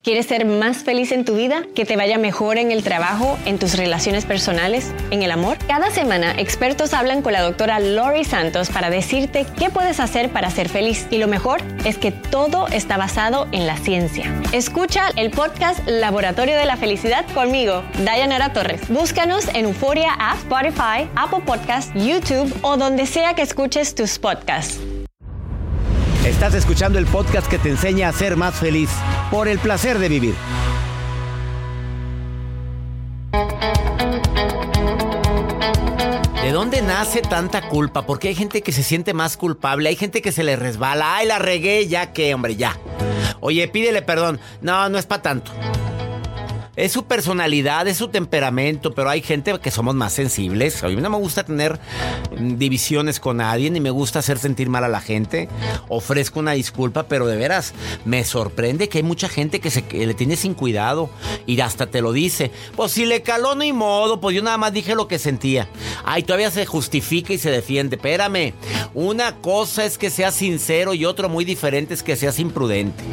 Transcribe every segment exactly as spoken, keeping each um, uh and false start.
¿Quieres ser más feliz en tu vida? ¿Que te vaya mejor en el trabajo, en tus relaciones personales, en el amor? Cada semana, expertos hablan con la doctora Lori Santos para decirte qué puedes hacer para ser feliz. Y lo mejor es que todo está basado en la ciencia. Escucha el podcast Laboratorio de la Felicidad conmigo, Dayanara Torres. Búscanos en Euforia App, Spotify, Apple Podcasts, YouTube o donde sea que escuches tus podcasts. Estás escuchando el podcast que te enseña a ser más feliz por el placer de vivir. ¿De dónde nace tanta culpa? Porque hay gente que se siente más culpable, hay gente que se le resbala. ¡Ay, la regué! Ya que, hombre, ya. Oye, pídele perdón. No, no es para tanto. Es su personalidad, es su temperamento, pero hay gente que somos más sensibles. A mí no me gusta tener divisiones con nadie, ni me gusta hacer sentir mal a la gente. Ofrezco una disculpa, pero de veras, me sorprende que hay mucha gente que, se, que le tiene sin cuidado y hasta te lo dice. Pues si le caló, no hay modo, pues yo nada más dije lo que sentía. Ay, todavía se justifica y se defiende. Espérame, una cosa es que seas sincero y otro muy diferente es que seas imprudente.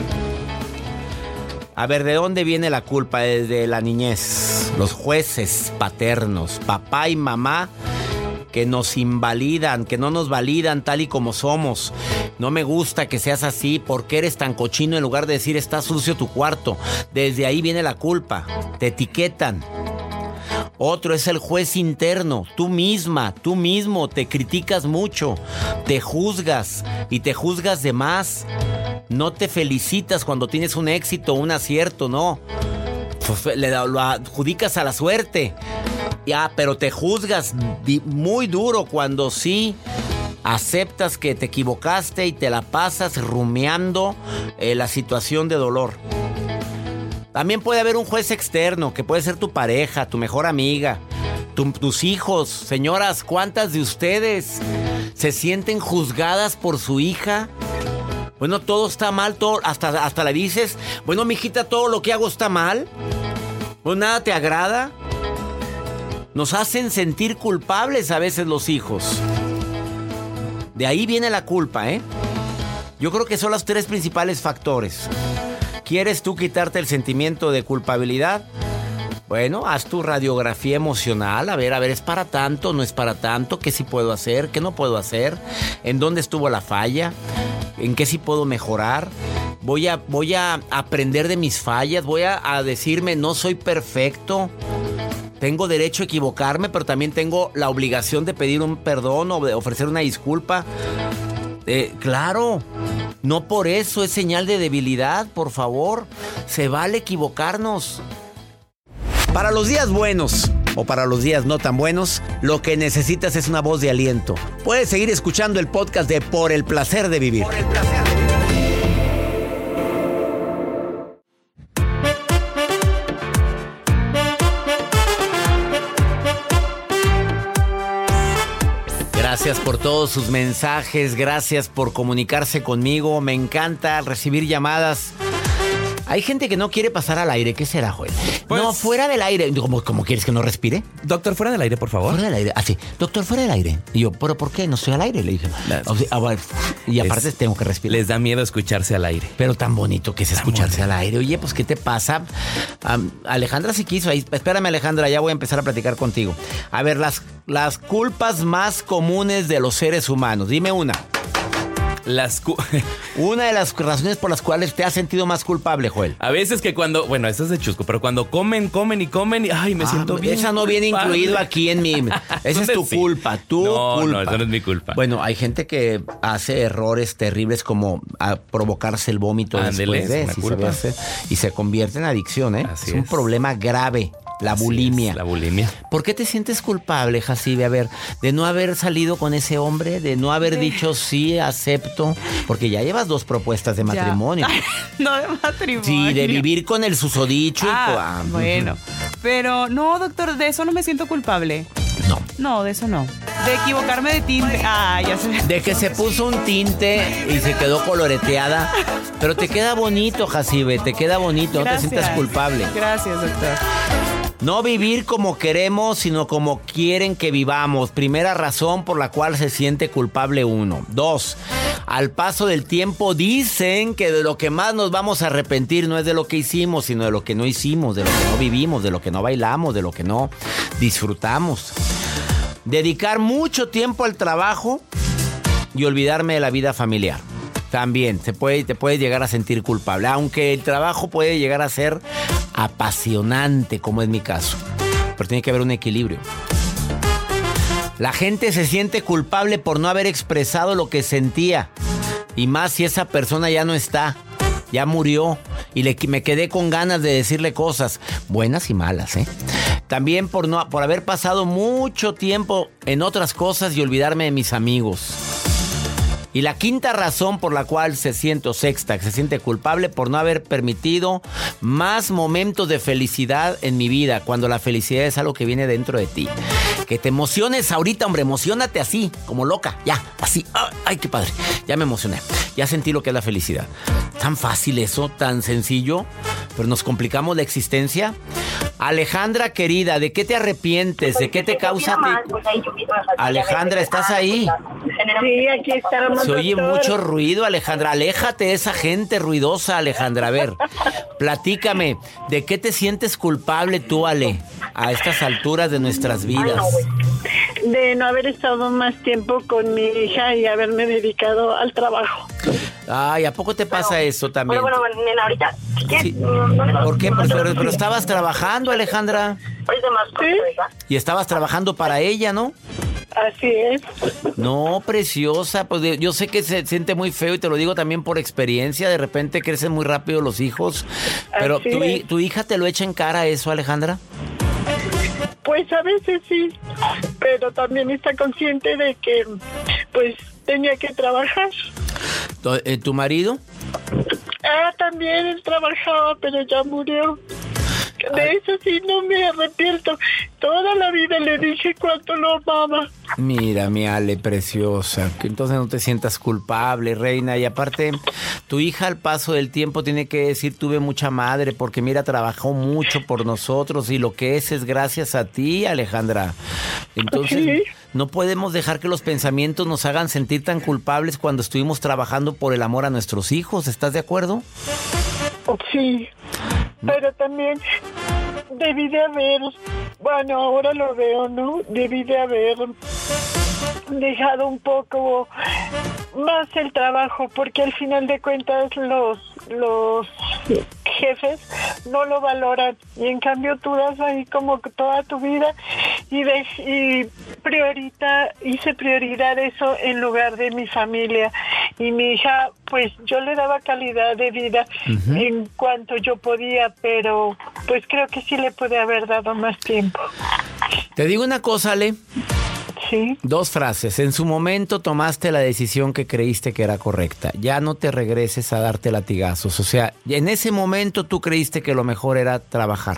A ver, ¿de dónde viene la culpa? Desde la niñez. Los jueces paternos, papá y mamá, que nos invalidan, que no nos validan tal y como somos. No me gusta que seas así, ¿por qué eres tan cochino? En lugar de decir, está sucio tu cuarto. Desde ahí viene la culpa. Te etiquetan. Otro es el juez interno. Tú misma, tú mismo te criticas mucho. Te juzgas y te juzgas de más. No te felicitas cuando tienes un éxito, un acierto, no. Le lo adjudicas a la suerte. Ya, pero te juzgas di- muy duro cuando sí aceptas que te equivocaste y te la pasas rumiando eh, la situación de dolor. También puede haber un juez externo, que puede ser tu pareja, tu mejor amiga, tu, tus hijos. Señoras, ¿cuántas de ustedes se sienten juzgadas por su hija? Bueno, todo está mal, todo, hasta, hasta le dices, bueno, mijita, todo lo que hago está mal. Pues nada te agrada. Nos hacen sentir culpables a veces los hijos. De ahí viene la culpa, ¿eh? Yo creo que son los tres principales factores. ¿Quieres tú quitarte el sentimiento de culpabilidad? Bueno, haz tu radiografía emocional. A ver, a ver, ¿es para tanto? ¿No es para tanto? ¿Qué sí puedo hacer? ¿Qué no puedo hacer? ¿En dónde estuvo la falla? ¿En qué sí puedo mejorar? Voy a, voy a aprender de mis fallas. Voy a, a decirme, no soy perfecto. Tengo derecho a equivocarme, pero también tengo la obligación de pedir un perdón o de ofrecer una disculpa. Eh, claro, no por eso es señal de debilidad, por favor. Se vale equivocarnos. Para los días buenos o para los días no tan buenos, lo que necesitas es una voz de aliento. Puedes seguir escuchando el podcast de Por el Placer de Vivir. Por el placer de vivir. Gracias por todos sus mensajes, gracias por comunicarse conmigo. Me encanta recibir llamadas. Hay gente que no quiere pasar al aire. ¿Qué será, Joel? Pues, no, fuera del aire. ¿Cómo, ¿Cómo quieres que no respire? Doctor, fuera del aire, por favor. Fuera del aire. Así, doctor, fuera del aire. Y yo, ¿pero por qué? No estoy al aire, le dije. O sea, a ver, y aparte les, tengo que respirar. Les da miedo escucharse al aire. Pero tan bonito que es tan escucharse bonito al aire. Oye, pues, ¿qué te pasa? Um, Alejandra sí quiso. Ahí, espérame, Alejandra, ya voy a empezar a platicar contigo. A ver, las, las culpas más comunes de los seres humanos. Dime una. Las cu- Una de las razones por las cuales te has sentido más culpable, Joel. A veces que cuando, bueno, eso es de chusco, pero cuando comen, comen y comen y ay, me ah, siento bien. Esa no culpable. Viene incluido aquí en mi. Esa es tu sí. culpa, tu no, culpa. No, eso no es mi culpa. Bueno, hay gente que hace errores terribles como a provocarse el vómito Ándele, después de, si se hace, y se convierte en adicción, ¿eh? Así es un es. problema grave. La bulimia. Es, la bulimia. ¿Por qué te sientes culpable, Jacibe? A ver, de no haber salido con ese hombre, de no haber dicho sí, acepto, porque ya llevas dos propuestas de matrimonio. No de matrimonio. Sí, de vivir con el susodicho. Ah, y... bueno. Pero no, doctor, de eso no me siento culpable. No. No, de eso no. De equivocarme de tinte. Ah, ya sé. De que se puso un tinte y se quedó coloreteada. Pero te queda bonito, Jacibe, te queda bonito. Gracias. No te sientas culpable. Gracias, doctor. No vivir como queremos, sino como quieren que vivamos. Primera razón por la cual se siente culpable uno. Dos, al paso del tiempo dicen que de lo que más nos vamos a arrepentir no es de lo que hicimos, sino de lo que no hicimos, de lo que no vivimos, de lo que no bailamos, de lo que no disfrutamos. Dedicar mucho tiempo al trabajo y olvidarme de la vida familiar. También se puede, te puedes llegar a sentir culpable, aunque el trabajo puede llegar a ser apasionante, como es mi caso. Pero tiene que haber un equilibrio. La gente se siente culpable por no haber expresado lo que sentía. Y más si esa persona ya no está, ya murió. Y le, me quedé con ganas de decirle cosas buenas y malas, ¿eh? También por, no, por haber pasado mucho tiempo en otras cosas y olvidarme de mis amigos. Y la quinta razón por la cual se siente, o sexta, que se siente culpable por no haber permitido más momentos de felicidad en mi vida, cuando la felicidad es algo que viene dentro de ti. Que te emociones ahorita, hombre, emocionate así, como loca, ya, así, ay, qué padre, ya me emocioné, ya sentí lo que es la felicidad. Tan fácil eso, tan sencillo, pero nos complicamos la existencia. Alejandra, querida, ¿de qué te arrepientes? ¿De qué te causa? Te... Alejandra, ¿estás ahí? Sí, aquí estamos. Se oye doctor. mucho ruido, Alejandra. Aléjate de esa gente ruidosa, Alejandra. A ver, platícame, ¿de qué te sientes culpable tú, Ale, a estas alturas de nuestras vidas? De no haber estado más tiempo con mi hija y haberme dedicado al trabajo. Ay, ¿a poco te pasa Pero, eso también? Bueno, bueno, nena, ahorita. ¿Qué? Sí. No, no, no, ¿Por qué? no, Pero, no, pero, no, pero estabas trabajando, Alejandra. Ahorita más. ¿Sí? Y estabas trabajando para ella, ¿no? Así es. No, preciosa, pues yo sé que se siente muy feo y te lo digo también por experiencia. De repente crecen muy rápido los hijos. Pero Así tu, es. ¿tu hija te lo echa en cara eso, Alejandra? Pues a veces sí, pero también está consciente de que, pues, tenía que trabajar. ¿Tu, eh, ¿tu marido? Ah, también él trabajaba, pero ya murió. De eso sí no me arrepiento. Toda la vida le dije cuánto lo amaba. Mira, mi Ale, preciosa, que entonces no te sientas culpable, reina. Y aparte, tu hija al paso del tiempo tiene que decir, tuve mucha madre, porque mira, trabajó mucho por nosotros y lo que es es gracias a ti, Alejandra. Entonces, Sí. no podemos dejar que los pensamientos nos hagan sentir tan culpables cuando estuvimos trabajando por el amor a nuestros hijos. ¿Estás de acuerdo? Sí, pero también debí de haber, bueno, ahora lo veo, ¿no? Debí de haber dejado un poco más el trabajo, porque al final de cuentas los los jefes no lo valoran, y en cambio tú das ahí como que toda tu vida y, de, y priorita, hice prioridad eso en lugar de mi familia. Y mi hija, pues yo le daba calidad de vida uh-huh. en cuanto yo podía, pero pues creo que sí le pude haber dado más tiempo. Te digo una cosa, Ale. Sí. Dos frases. En su momento tomaste la decisión que creíste que era correcta. Ya no te regreses a darte latigazos. O sea, en ese momento tú creíste que lo mejor era trabajar.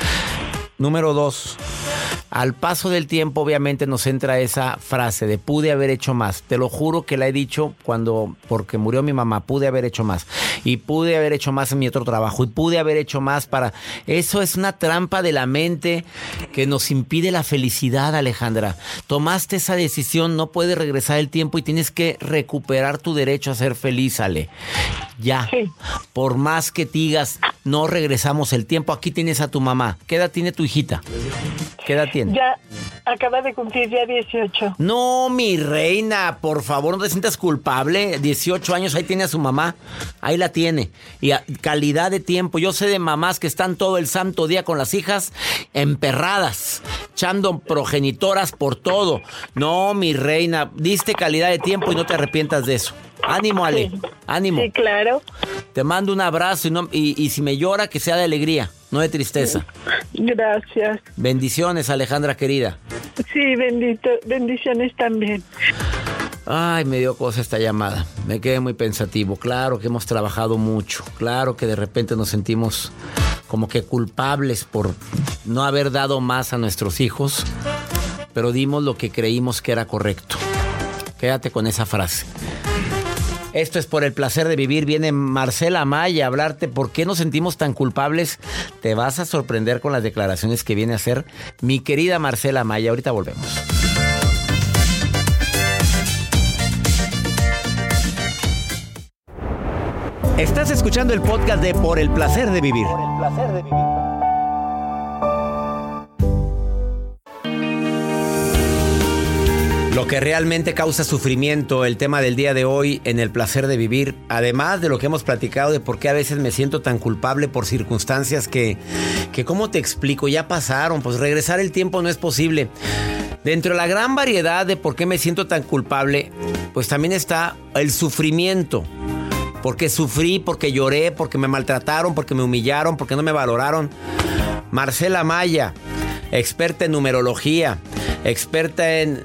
Número dos. Al paso del tiempo, obviamente, nos entra esa frase de pude haber hecho más. Te lo juro que la he dicho cuando, porque murió mi mamá, pude haber hecho más. Y pude haber hecho más en mi otro trabajo. Y pude haber hecho más para... Eso es una trampa de la mente que nos impide la felicidad, Alejandra. Tomaste esa decisión, no puedes regresar el tiempo y tienes que recuperar tu derecho a ser feliz, Ale. Ya. Sí. Por más que digas, no regresamos el tiempo, aquí tienes a tu mamá. ¿Qué edad tiene tu hijita? ¿Qué edad tiene? Ya acaba de cumplir ya dieciocho. No, mi reina, por favor, no te sientas culpable. dieciocho años, ahí tiene a su mamá. Ahí la tiene. Y a, calidad de tiempo. Yo sé de mamás que están todo el santo día con las hijas emperradas, echando progenitoras por todo. No, mi reina, diste calidad de tiempo y no te arrepientas de eso. Ánimo, Ale, sí. ánimo. Sí, claro. Te mando un abrazo y, no, y, y si me llora, que sea de alegría, no de tristeza. Gracias. Bendiciones, Alejandra, querida. Sí, bendito, bendiciones también. Ay, me dio cosa esta llamada. Me quedé muy pensativo. Claro que hemos trabajado mucho. Claro que de repente nos sentimos como que culpables por no haber dado más a nuestros hijos, pero dimos lo que creímos que era correcto. Quédate con esa frase. Esto es Por el Placer de Vivir. Viene Marcela Amaya a hablarte por qué nos sentimos tan culpables. Te vas a sorprender con las declaraciones que viene a hacer mi querida Marcela Amaya. Ahorita volvemos. Estás escuchando el podcast de Por el Placer de Vivir. Por el Placer de Vivir. Lo que realmente causa sufrimiento, el tema del día de hoy en El Placer de Vivir, además de lo que hemos platicado de por qué a veces me siento tan culpable por circunstancias que, que ¿cómo te explico? Ya pasaron, pues regresar el tiempo no es posible. Dentro de la gran variedad de por qué me siento tan culpable, pues también está el sufrimiento. Porque sufrí, porque lloré, porque me maltrataron, porque me humillaron, porque no me valoraron. Marcela Amaya, experta en numerología, experta en...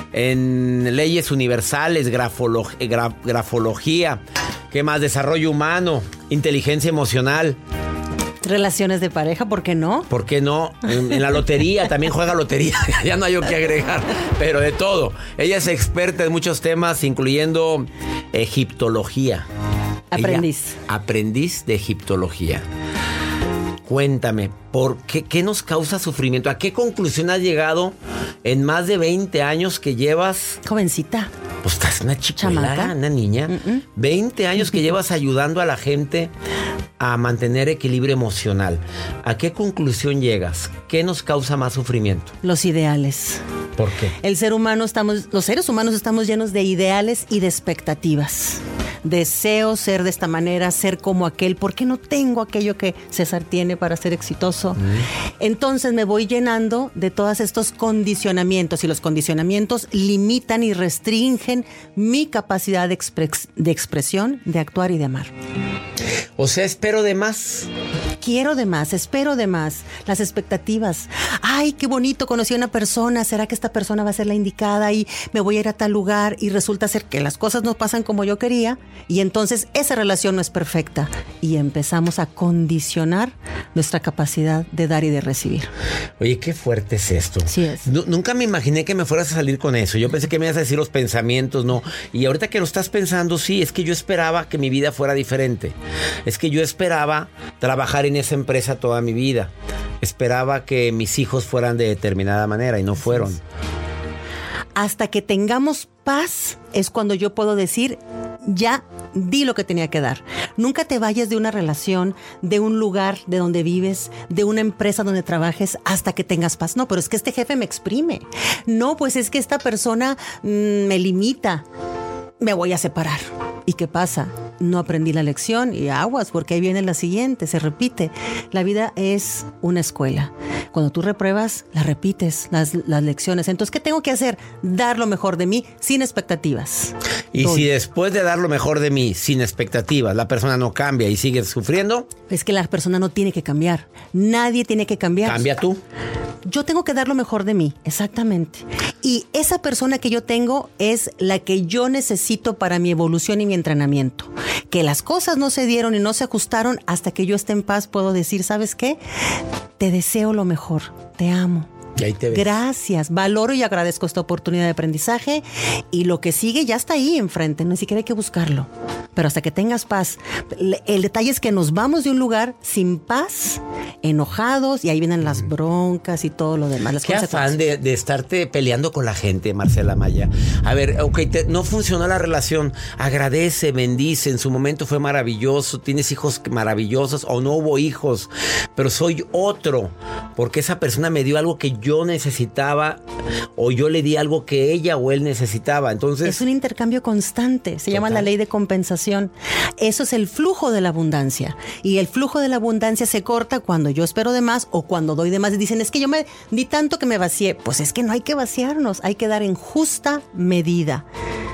en leyes universales, grafolo- gra- grafología, ¿qué más? Desarrollo humano, inteligencia emocional. Relaciones de pareja, ¿por qué no? ¿Por qué no? En, en la lotería, también juega lotería, ya no hay que agregar, pero de todo. Ella es experta en muchos temas, incluyendo egiptología. Aprendiz. Ella, aprendiz de egiptología. Cuéntame, ¿por qué, qué nos causa sufrimiento? ¿A qué conclusión has llegado en más de veinte años que llevas? Jovencita. Pues estás una chicuela, una niña. Uh-uh. veinte años que llevas ayudando a la gente a mantener equilibrio emocional. ¿A qué conclusión llegas? ¿Qué nos causa más sufrimiento? Los ideales. ¿Por qué? El ser humano estamos, los seres humanos estamos llenos de ideales y de expectativas. Deseo ser de esta manera, ser como aquel. ¿Por qué no tengo aquello que César tiene para ser exitoso? Mm. Entonces me voy llenando de todos estos condicionamientos y los condicionamientos limitan y restringen mi capacidad de, expres- de expresión, de actuar y de amar. O sea, espero de más. Quiero de más, espero de más. Las expectativas. Ay, qué bonito, conocí a una persona. ¿Será que esta persona va a ser la indicada? Y me voy a ir a tal lugar y resulta ser que las cosas no pasan como yo quería. Y entonces esa relación no es perfecta. Y empezamos a condicionar nuestra capacidad de dar y de recibir. Oye, qué fuerte es esto. Sí es. N- nunca me imaginé que me fueras a salir con eso. Yo pensé que me ibas a decir los pensamientos, no. Y ahorita que lo estás pensando, sí, es que yo esperaba que mi vida fuera diferente. Es que yo esperaba trabajar en esa empresa toda mi vida. Esperaba que mis hijos fueran de determinada manera y no fueron. Hasta que tengamos paz es cuando yo puedo decir, ya di lo que tenía que dar. Nunca te vayas de una relación, de un lugar de donde vives, de una empresa donde trabajes hasta que tengas paz. No, pero es que este jefe me exprime. No, pues es que esta persona mmm, me limita. Me voy a separar. ¿Y qué pasa? No aprendí la lección y aguas, porque ahí viene la siguiente, se repite. La vida es una escuela. Cuando tú repruebas, la repites, las, las lecciones. Entonces, ¿qué tengo que hacer? Dar lo mejor de mí sin expectativas. Y Doy. si después de dar lo mejor de mí sin expectativas, la persona no cambia y sigue sufriendo. Es que la persona no tiene que cambiar. Nadie tiene que cambiar. Cambia tú. Yo tengo que dar lo mejor de mí, exactamente. Y esa persona que yo tengo es la que yo necesito para mi evolución y mi entrenamiento. Que las cosas no se dieron y no se ajustaron hasta que yo esté en paz, puedo decir, ¿sabes qué? Te deseo lo mejor, te amo. Y ahí te ves. Gracias, valoro y agradezco esta oportunidad de aprendizaje y lo que sigue ya está ahí enfrente, ni siquiera hay que buscarlo. Pero hasta que tengas paz, el detalle es que nos vamos de un lugar sin paz, enojados, y ahí vienen las broncas y todo lo demás. Las Qué afán de, de estarte peleando con la gente, Marcela Amaya. A ver, ok, te, no funcionó la relación, agradece, bendice, en su momento fue maravilloso, tienes hijos maravillosos o no hubo hijos, pero soy otro, porque esa persona me dio algo que yo necesitaba o yo le di algo que ella o él necesitaba. Entonces es un intercambio constante, se Total. llama la ley de compensación. Eso es el flujo de la abundancia, y el flujo de la abundancia se corta cuando yo espero de más o cuando doy de más y dicen, es que yo me di tanto que me vacié. Pues es que no hay que vaciarnos, hay que dar en justa medida.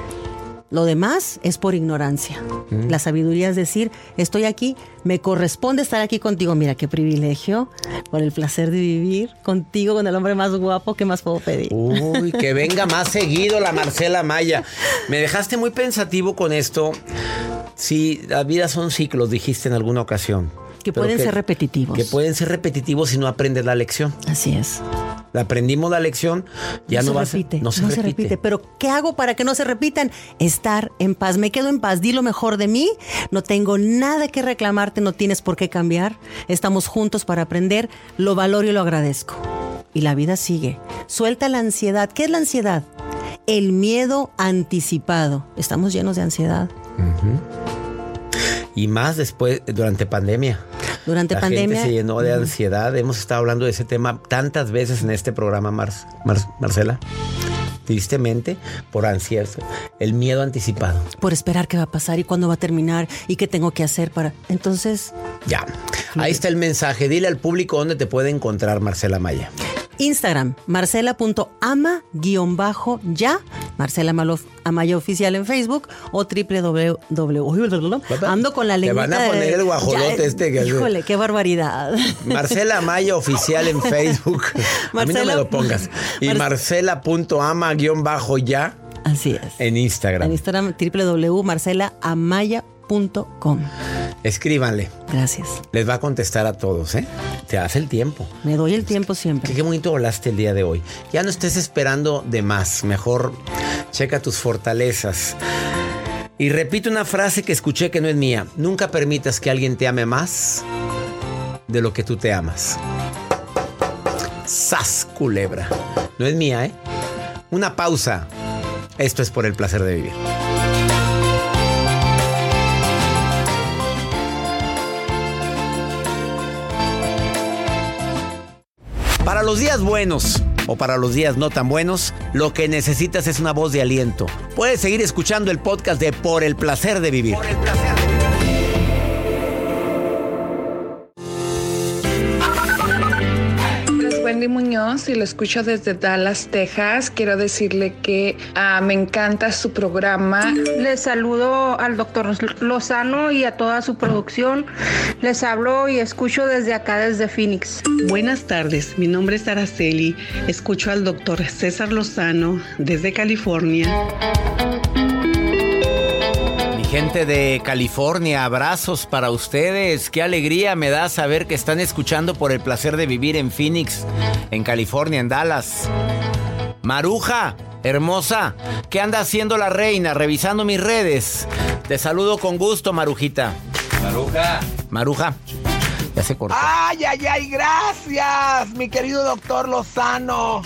Lo demás es por ignorancia. Mm. La sabiduría es decir, estoy aquí, me corresponde estar aquí contigo. Mira qué privilegio, por el placer de vivir contigo, con el hombre más guapo. ¿Qué más puedo pedir? Uy, que venga más seguido la Marcela Amaya. Me dejaste muy pensativo con esto. Sí, la vida son ciclos, dijiste en alguna ocasión. Que pueden que, ser repetitivos. Que pueden ser repetitivos si no aprendes la lección. Así es. aprendimos la lección, ya no, no va se repite, a, no se no repite. se repite. Pero ¿qué hago para que no se repitan? Estar en paz. Me quedo en paz, di lo mejor de mí, no tengo nada que reclamarte, no tienes por qué cambiar. Estamos juntos para aprender, lo valoro y lo agradezco. Y la vida sigue. Suelta la ansiedad. ¿Qué es la ansiedad? El miedo anticipado. Estamos llenos de ansiedad. Uh-huh. Y más después, durante pandemia. Durante la pandemia. gente se llenó de uh-huh. ansiedad. Hemos estado hablando de ese tema tantas veces en este programa, Mar- Mar- Marcela. Tristemente, por ansiedad, el miedo anticipado. Por esperar qué va a pasar y cuándo va a terminar y qué tengo que hacer para... Entonces... Ya. Ahí está el mensaje. Dile al público dónde te puede encontrar Marcela Amaya. Instagram, marcela.ama-ya, Marcela Amaya Oficial en Facebook o doble u doble u doble u. Ando con la lengua. Te van a poner de, el guajolote ya, este. Que híjole, qué barbaridad. Marcela Amaya Oficial en Facebook. Marcela, a mí no me lo pongas. Y Mar- marcela.ama-ya. Así es. En Instagram. En Instagram, doble u doble u doble u punto marcela amaya punto com. Escríbanle. Gracias. Les va a contestar a todos, ¿eh? Te hace el tiempo. Me doy el tiempo siempre. Qué, qué bonito hablaste el día de hoy. Ya no estés esperando de más. Mejor checa tus fortalezas. Y repito una frase que escuché que no es mía. Nunca permitas que alguien te ame más de lo que tú te amas. ¡Sas, culebra! No es mía, ¿eh? Una pausa. Esto es Por el Placer de Vivir. Para los días buenos o para los días no tan buenos, lo que necesitas es una voz de aliento. Puedes seguir escuchando el podcast de Por el Placer de Vivir. Por el placer de vivir. Wendy Muñoz y lo escucho desde Dallas, Texas. Quiero decirle que uh, me encanta su programa. Les saludo al doctor Lozano y a toda su producción. Les hablo y escucho desde acá, desde Phoenix. Buenas tardes, mi nombre es Araceli. Escucho al doctor César Lozano desde California. Gente de California, abrazos para ustedes. Qué alegría me da saber que están escuchando Por el Placer de Vivir en Phoenix, en California, en Dallas. Maruja, hermosa, ¿qué anda haciendo la reina? Revisando mis redes. Te saludo con gusto, Marujita. Maruja. Maruja. Ya se cortó. Ay, ay, ay, gracias, mi querido doctor Lozano.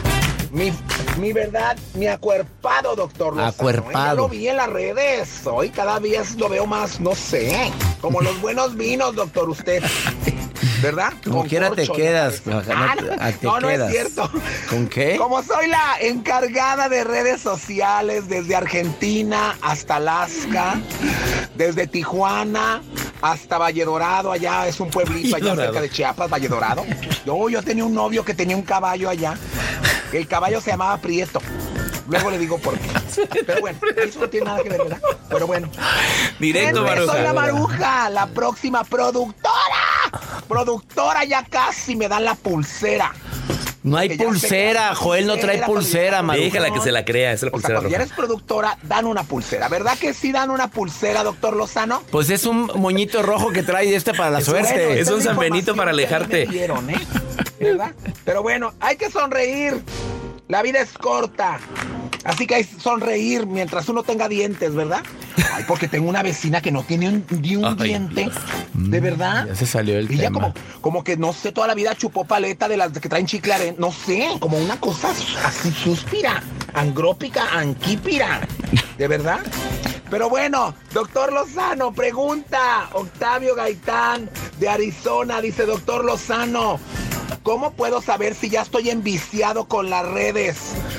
Mi, mi verdad, mi acuerpado doctor Lozano. Acuerpado. Ya lo vi en las redes. Hoy cada día lo veo más, no sé, como los buenos vinos, doctor, usted. ¿Verdad? Como quiera te quedas. No, ah, no, te no, no quedas. es cierto. ¿Con qué? Como soy la encargada de redes sociales desde Argentina hasta Alaska, desde Tijuana hasta Valle Dorado, allá es un pueblito allá cerca de Chiapas, Valle Dorado. Yo, yo tenía un novio que tenía un caballo allá. El caballo se llamaba Prieto. Luego le digo por qué. Pero bueno, eso no tiene nada que ver, ¿verdad? Pero bueno. Directo, Maruja. Soy la Maruja, la próxima productora. Productora, ya casi me dan la pulsera. No hay pulsera, Joel no trae pulsera, Maruja. Déjala que se la crea, es la O sea, pulsera cuando ya roja. eres productora, dan una pulsera. ¿Verdad que sí dan una pulsera, doctor Lozano? Pues es un moñito rojo que trae este para la Es suerte. bueno, es esta un la San Benito información para que me alejarte. dieron, ¿eh? ¿Verdad? Pero bueno, hay que sonreír. La vida es corta. Así que hay que sonreír mientras uno tenga dientes, ¿verdad? Ay, porque tengo una vecina que no tiene un, ni un Ay. diente. ¿De verdad? Ya se salió el Ella tema. como, como que, no sé, toda la vida chupó paleta de las que traen chicle aren- no sé, como una cosa así suspira, angrópica, anquípira. ¿De verdad? Pero bueno, doctor Lozano, pregunta. Octavio Gaitán, de Arizona, dice, doctor Lozano, ¿cómo puedo saber si ya estoy enviciado con las redes?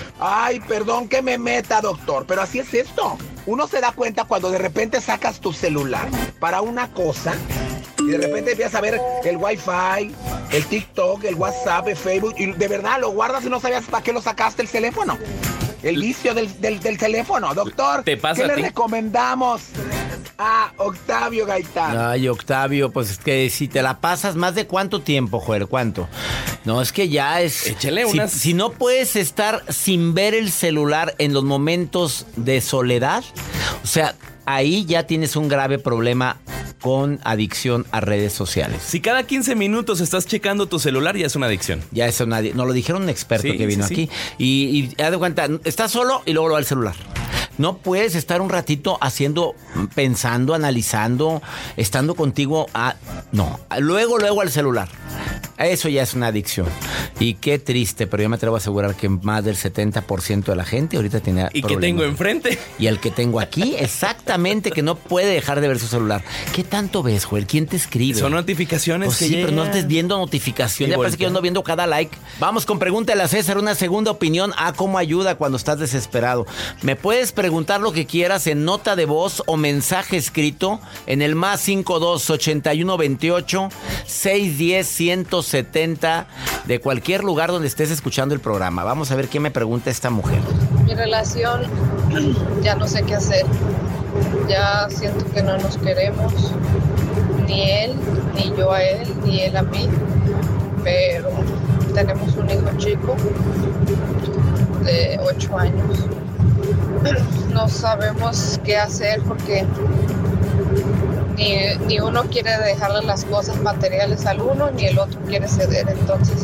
Ay, perdón que me meta, doctor, pero así es esto. Uno se da cuenta cuando de repente sacas tu celular para una cosa y de repente empiezas a ver el Wi-Fi, el TikTok, el WhatsApp, el Facebook, y de verdad lo guardas y no sabías para qué lo sacaste el teléfono. El vicio del, del, del teléfono. Doctor, ¿Te pasa ¿qué a le ti? recomendamos a Octavio Gaitán? Ay, Octavio, pues es que si te la pasas, ¿más de cuánto tiempo, Joel? ¿Cuánto? No, es que ya es... Échale si, unas- si no puedes estar sin ver el celular en los momentos de soledad, o sea, ahí ya tienes un grave problema con adicción a redes sociales. Si cada quince minutos estás checando tu celular, ya es una adicción. Ya es una adicción. Nos lo dijeron un experto sí, que vino sí, aquí. sí. Y, y haz de cuenta, estás solo y luego lo va al celular. No puedes estar un ratito haciendo, pensando, analizando, estando contigo. A, no, luego, luego al celular. Eso ya es una adicción. Y qué triste, pero yo me atrevo a asegurar que más del setenta por ciento de la gente ahorita tiene ¿Y problemas. que tengo enfrente? Y el que tengo aquí, exactamente, que no puede dejar de ver su celular. ¿Qué tanto ves, Joel? ¿Quién te escribe? Son notificaciones Pues que sí, llegan. pero no estés viendo notificaciones. Ya parece que yo ando viendo cada like. Vamos con Pregúntale a César, una segunda opinión. Ah, cómo ayuda cuando estás desesperado. Me puedes preguntar lo que quieras en nota de voz o mensaje escrito en el más cinco dos ochenta y uno veintiocho seiscientos diez ciento setenta de cualquier lugar donde estés escuchando el programa. Vamos a ver qué me pregunta esta mujer. Mi relación, ya no sé qué hacer. Ya siento que no nos queremos, ni él, ni yo a él, ni él a mí. Pero tenemos un hijo chico de ocho años. No sabemos qué hacer porque ni, ni uno quiere dejarle las cosas materiales al uno, ni el otro quiere ceder. Entonces,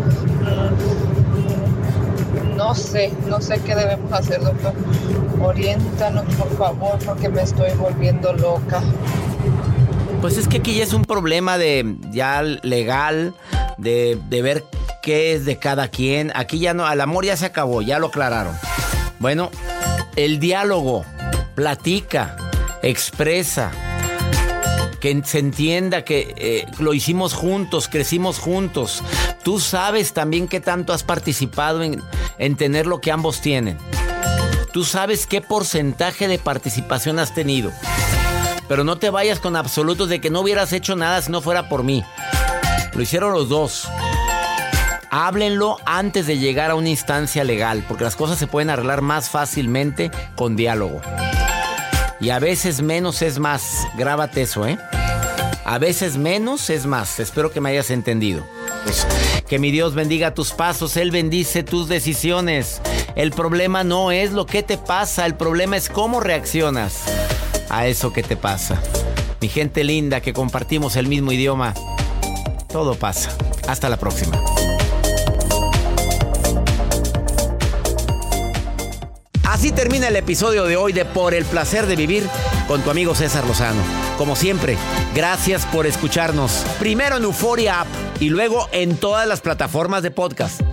mmm, no sé, no sé qué debemos hacer, doctor. Oriéntanos, por favor, porque me estoy volviendo loca. Pues es que aquí ya es un problema de ya legal, de, de ver qué es de cada quien. Aquí ya no, el amor ya se acabó, ya lo aclararon. Bueno, el diálogo, platica, expresa, que se entienda que eh, lo hicimos juntos, crecimos juntos. Tú sabes también qué tanto has participado en, en tener lo que ambos tienen. Tú sabes qué porcentaje de participación has tenido. Pero no te vayas con absolutos de que no hubieras hecho nada si no fuera por mí. Lo hicieron los dos. Háblenlo antes de llegar a una instancia legal, porque las cosas se pueden arreglar más fácilmente con diálogo. Y a veces menos es más. Grábate eso, ¿eh? A veces menos es más. Espero que me hayas entendido. Pues, que mi Dios bendiga tus pasos. Él bendice tus decisiones. El problema no es lo que te pasa. El problema es cómo reaccionas a eso que te pasa. Mi gente linda que compartimos el mismo idioma. Todo pasa. Hasta la próxima. Así termina el episodio de hoy de Por el Placer de Vivir con tu amigo César Lozano. Como siempre, gracias por escucharnos. Primero en Euforia App y luego en todas las plataformas de podcast.